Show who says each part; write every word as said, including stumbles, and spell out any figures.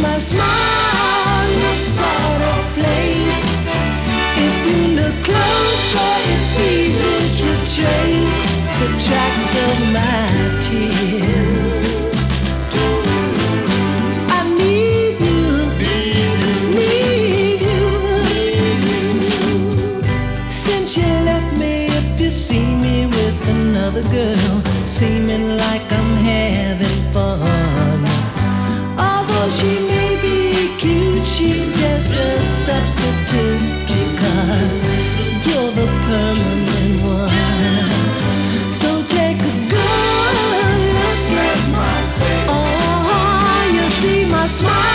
Speaker 1: my smile looks out of place. If you look closer, it's easy to trace the tracks of my tears. I need you, need you. Since you left me, if you see me with another girl, seeming like I'm having fun. Although she may be cute, she's just a substitute, because you're the permanent one. So take a good look at my face. Oh, you see my smile.